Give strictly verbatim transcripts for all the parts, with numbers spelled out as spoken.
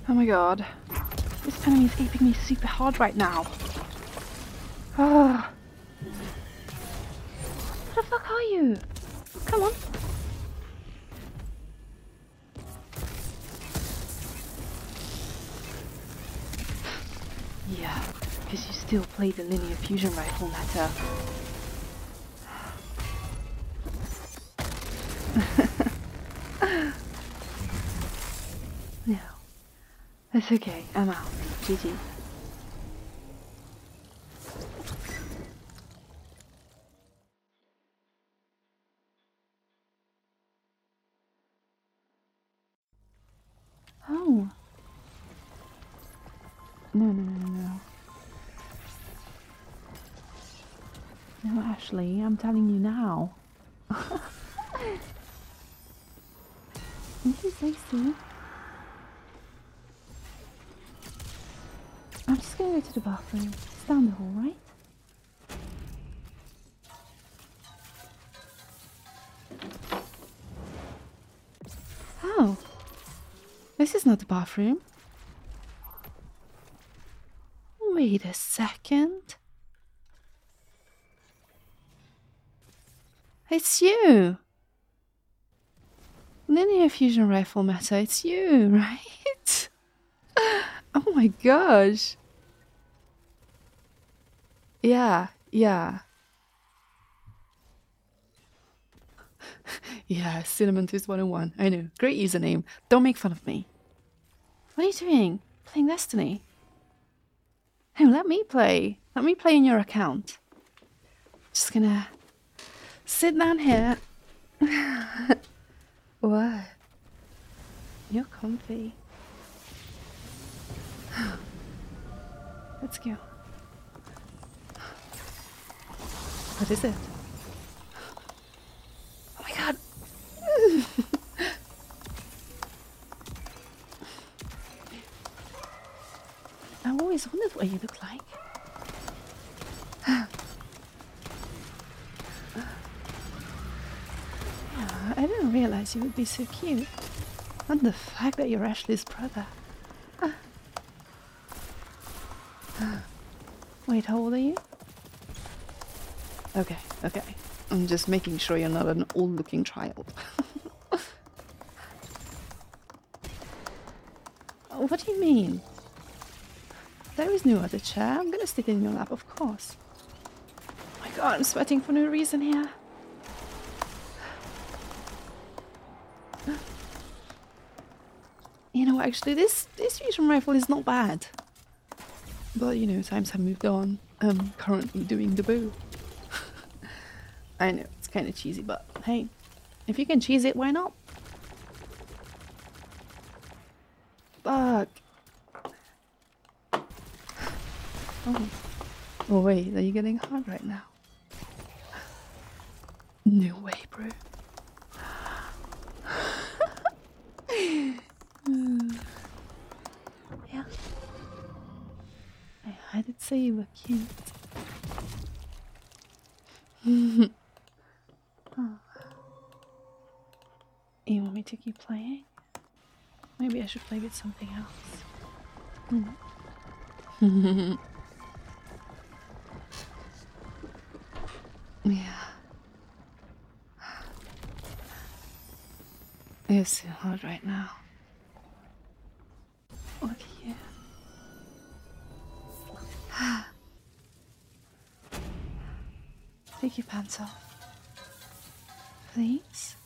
Oh my god. This enemy is aping me super hard right now. Ah. What the fuck are you? Come on. Yeah, because you still play the linear fusion rifle meta. No. That's okay, I'm out. G G. Oh. No, no, no, no, no. No, Ashley, I'm telling you now. Did you say so? I'm just gonna go to the bathroom. It's down the hall, right? Oh. This is not the bathroom. Wait a second. It's you! Linear fusion rifle meta, it's you, right? Oh my gosh. Yeah, yeah. Yeah, Cinnamon Twist one oh one. I know. Great username. Don't make fun of me. What are you doing? Playing Destiny? Hey, let me play. Let me play in your account. Just gonna sit down here. What? You're comfy. Let's go. What is it? Oh my god. I've always wondered what you look like. Yeah, I didn't realize you would be so cute. And the fact that you're Ashley's brother. Wait, how old are you? Okay, okay. I'm just making sure you're not an old-looking child. What do you mean? There is no other chair. I'm gonna sit in your lap, of course. Oh my god, I'm sweating for no reason here. You know, actually, this, this fusion rifle is not bad. But, you know, times have moved on. I'm currently doing the bow. I know, it's kind of cheesy, but hey, if you can cheese it, why not? Fuck. Oh. Oh wait, are you getting hard right now? No way, bro. Yeah. I, I did say you were cute. Oh. You want me to keep playing? Maybe I should play with something else. Hmm. Yeah. You're so hard right now. Look at you. Take your pants off. Please?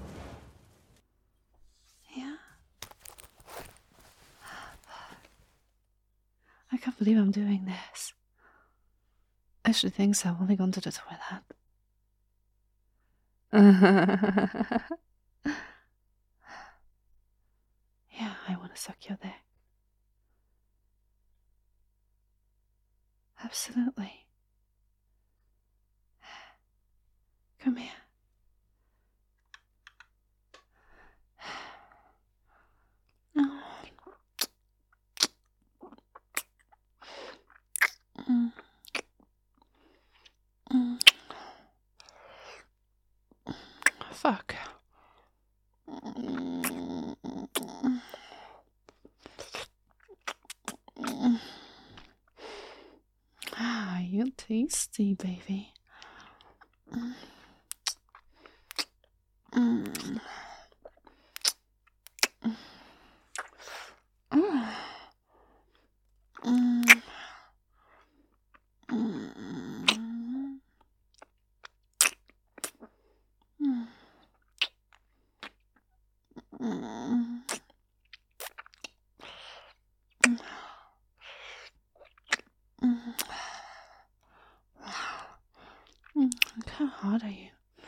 Yeah? I can't believe I'm doing this. Ashley thinks I've only gone to the toilet. Yeah, I want to suck your dick. Absolutely. Come here. Oh. Mm. Mm. Fuck. Mm. tasty, baby. Mm. Mm. Mm. Mm. Mm. Mm. Mm. Mm. Mm. How hard are you?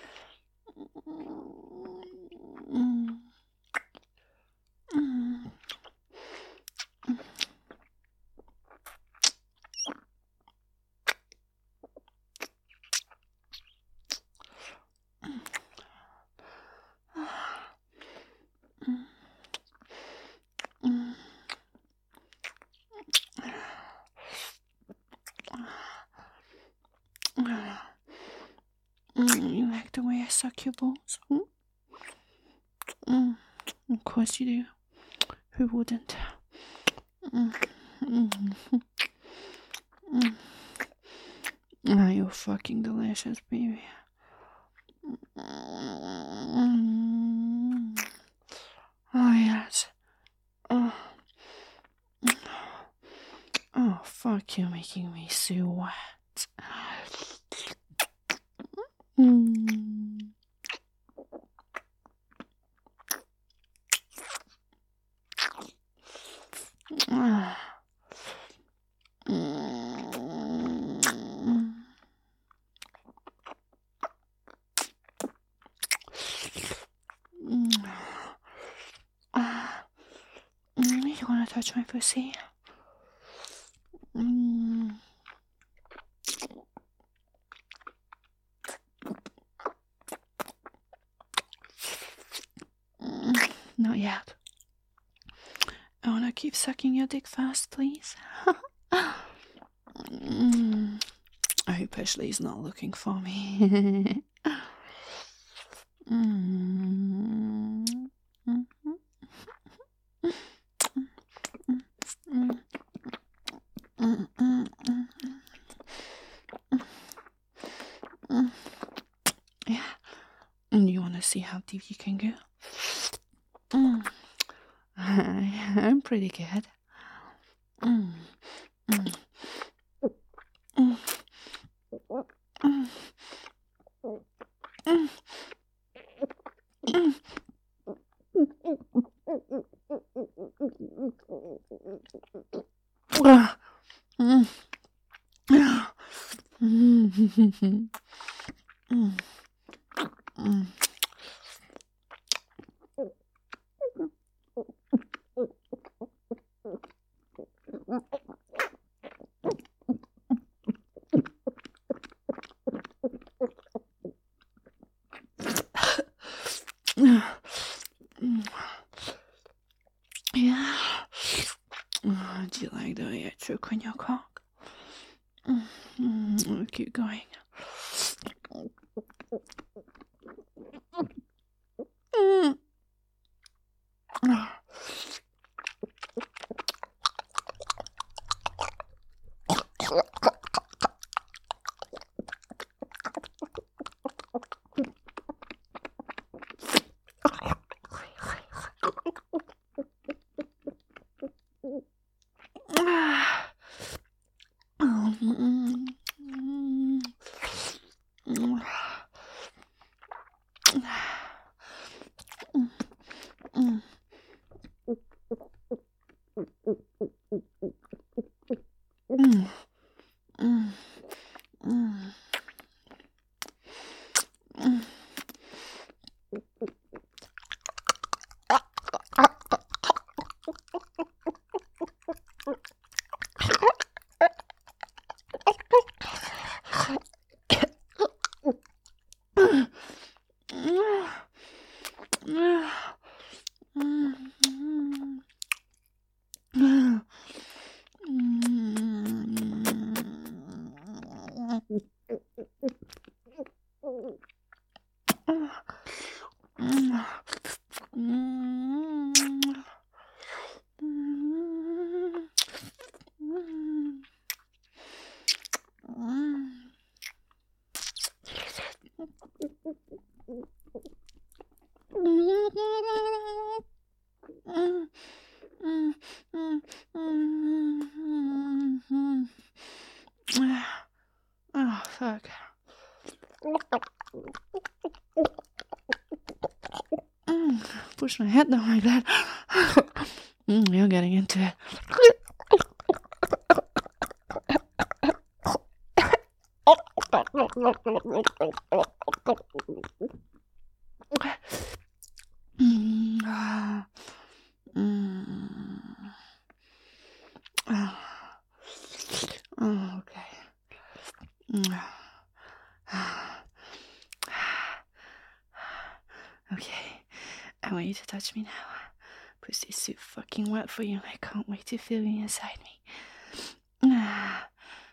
Mm. Mm. Mm. Mm. You like the way I suck your balls? Hmm? Mm. Of course you do. Who wouldn't? Mm. Mm. Mm. Oh, you're fucking delicious, baby. Mm. Oh, yes. Oh. Oh, fuck, you're making me so wet. Mm. Ah. Mm. Mm. Ah. Mm. You wanna touch my pussy? Mm. Mm. Not yet. I wanna keep sucking your dick fast, please. Mm. I hope Ashley's not looking for me. Mm. Mm. Mm. Mm. Mm. Mm. Yeah. And you wanna see how deep you can go? Mm. I'm pretty good. Mm. Mm. Mm. Mm. Mm. Mm. Ah. Mm. Ah. Mm. Mm. Mm. Mm. Yeah. Oh, do you like the way I choke on your cock? Mm. Mm. Keep going. Mm. Ah. Ah. Mm. Mm. Mm. Mm. Mm. Mm. Mm. Mm. Oh, fuck. Mm, push my head down like that. Mm, you're getting into it. Mm, ah, mm. Oh, oh, okay. Mm. Okay, I want you to touch me now. Pussy's so fucking wet for you. I can't wait to feel you inside me. I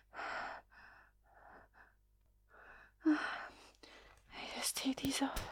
just take these off.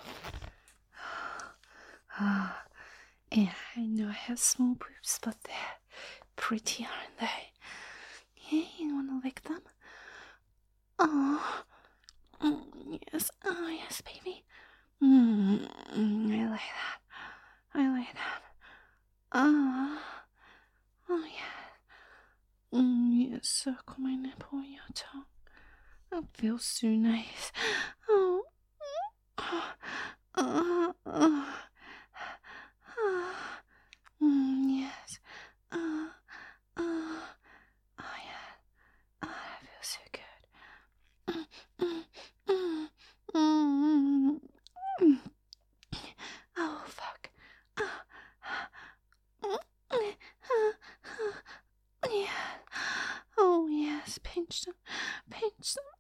Yeah, I know I have small boobs, but they're pretty, aren't they? Yeah, you wanna lick them? Oh, mm, yes, oh yes, baby. Mm, I like that. I like that. Oh, oh yeah. Mm, yes, circle my nipple on your tongue. That feels so nice. Oh, oh, oh, oh. Mm, yes. Uh, uh, oh yeah. Oh, that feels so good. Mm, mm, mm, mm, mm. Oh fuck. Uh, mm, uh, uh, yeah. Oh yes. Pinch them. Pinch them.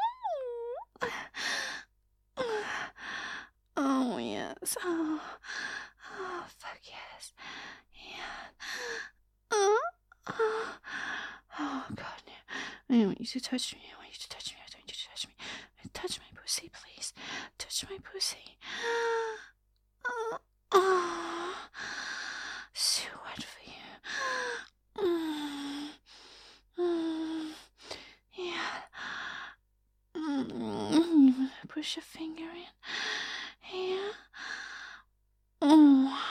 Oh yes. Oh. Oh fuck yes. Yeah. Oh, oh, oh God, no. I want you to touch me. I want you to touch me. I want you to touch me. Touch my pussy, please. Touch my pussy. Oh, oh. So wet for you. Mm, mm, yeah. Mm, push your finger in. Yeah. Oh.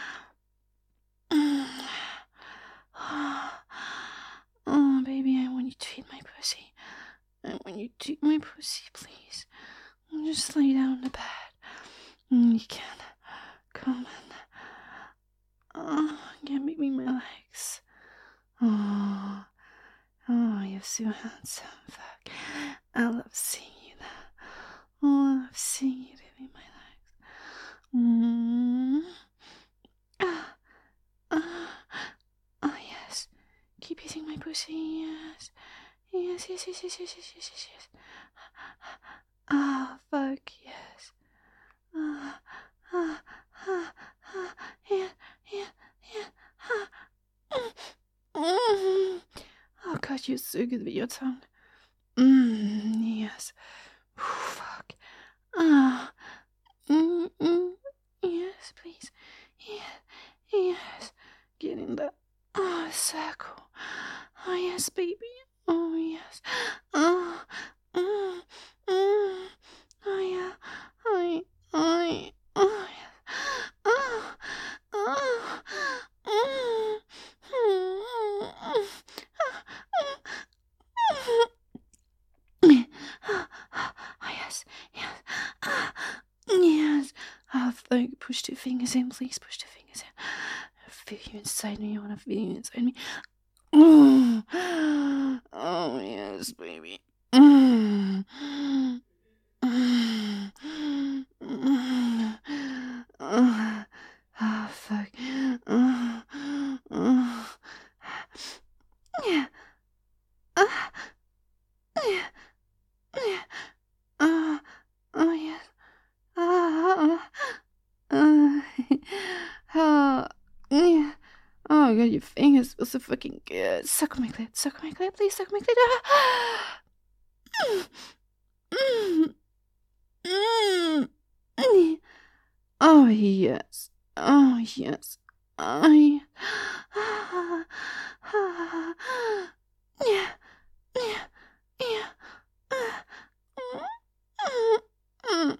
Mm. Oh, baby, I want you to eat my pussy. I want you to eat my pussy, please. Just lay down on the bed. You can. Come on. Oh, can't make me my legs. Oh, oh, you're so handsome. Fuck. I love seeing you there. Oh, I love seeing you baby, my legs. Mm. Ah, ah. Oh, yes. Keep eating my pussy, yes. Yes, yes, yes, yes, yes, yes, yes, yes, yes. Ah, oh, fuck, yes. Ah, ah, ah, ah, yeah, yeah, yeah, ah. Mm. Oh, God, you're so good with your tongue. Mm, yes. Ooh, fuck. Ah. Mm, mm. Yes, please. Yes, yes. Get in that. Oh, circle. Oh, yes, baby. Oh, yes. Oh, mm, mm. Oh, yeah. I, I, oh, yes. Oh, oh, mm, mm, oh, yes, yes. Yes. Oh, thank push two fingers in, please. Push two fingers in. I feel you inside me. I want to feel you inside me. Oh, oh yes, baby. Mm. Mm. Mm. Oh, oh, fuck. Oh, oh. Yeah. Uh, yeah. Yeah. Oh, oh, yes. Oh, oh, oh, yeah. Oh my God, your fingers feel so fucking good. Suck on my clit, suck on my clit, please suck on my clit. Mm, mm, mm. Oh yes, oh yes, oh yes. Yeah, yeah, yeah.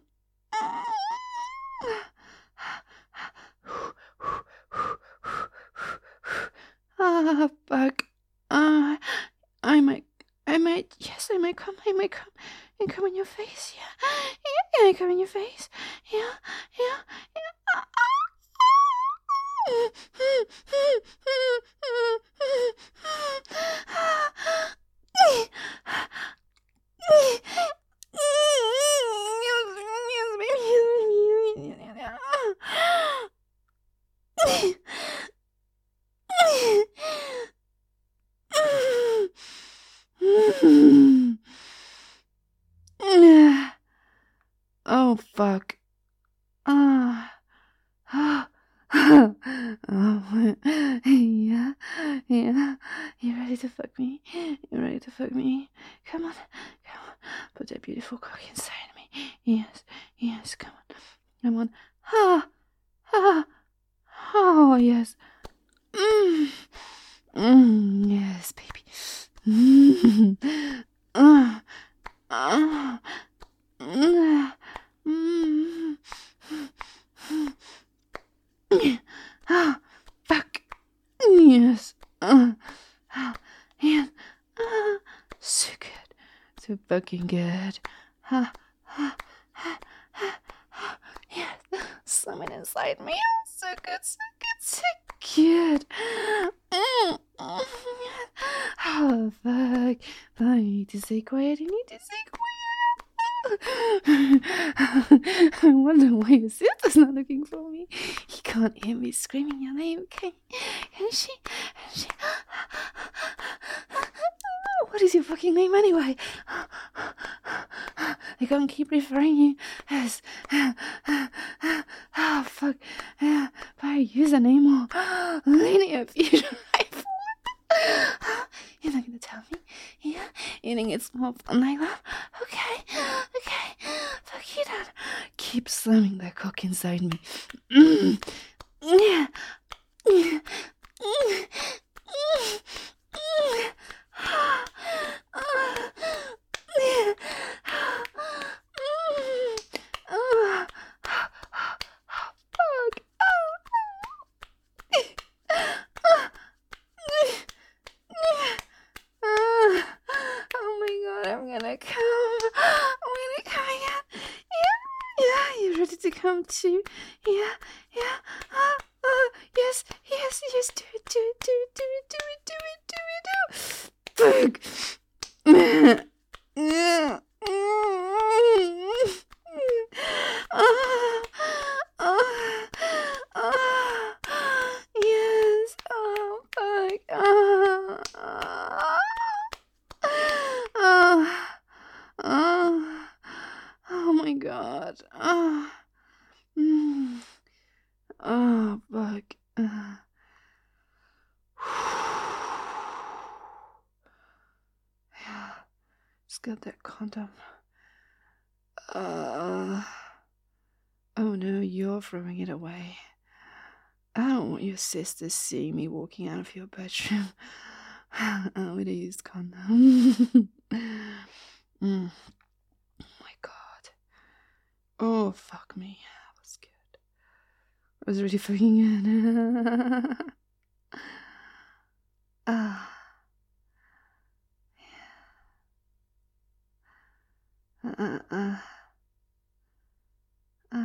me come and come in your face. Yeah, yeah, yeah, come in your face. Yeah, yeah, yeah. Oh, fuck. Ah. Uh, oh, yeah, yeah. You ready to fuck me? You ready to fuck me? Come on, come on. Put that beautiful cock inside me. Yes, yes, come on. Come on. Ah, ah. Oh, yes. Mm. Mm, yes, baby. Mm. Uh, uh, mm. Mm. Ah, fuck. Yes. Uh, uh, yes. Uh, so good. So fucking good. Uh, uh, uh, uh, uh, yes. Someone inside me. So good, so good, so good. Mm, mm, yes. Oh, fuck. I need to stay quiet. I need to stay quiet. I wonder why your sister's not looking for me. He can't hear me screaming your name, can, can she? Can she? What is your fucking name anyway? I can't keep referring you as. Oh, fuck. Uh, by username or linear fusion rifle. You're not gonna tell me? Yeah? You think it's more fun like that? Okay, okay. Fuck you then. Keep slamming that cock inside me. Mm. Yeah. Mm. Mm. Mm. Mm. Yeah. Mm. Fuck. Uh, oh my god, I'm gonna come. I'm gonna come again. Yeah, yeah, you ready to come too? Yeah, yeah. Uh, uh, yes, yes, yes. Do it, do it, do it, do it, do it, do it, do it, do it. Fuck. Yeah. Uh, uh, uh, yes. Oh, fuck. Uh, uh. Oh, oh, oh my god. Oh, mm. Oh, fuck. Uh. Yeah, just got that condom. Uh, oh no, you're throwing it away. I don't want your sisters seeing me walking out of your bedroom uh, with a used condom. Mm. Oh my god. Oh, fuck me. That was good. That was really fucking good. Ah. Uh, uh, uh. Uh.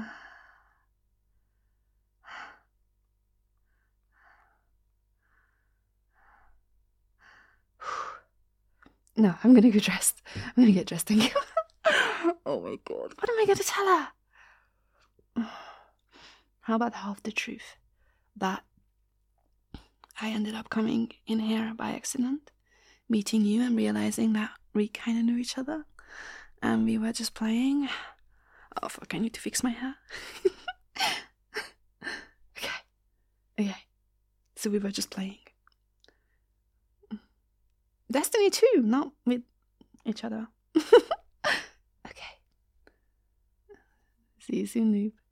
No, I'm gonna go dressed. I'm gonna get dressed, thank you. Oh my god, what am I gonna tell her? How about half the truth? That I ended up coming in here by accident, meeting you and realizing that we kind of knew each other, and we were just playing. Oh fuck, I need to fix my hair. Okay, okay, so we were just playing. Destiny two, not with each other. Okay. See you soon, noob.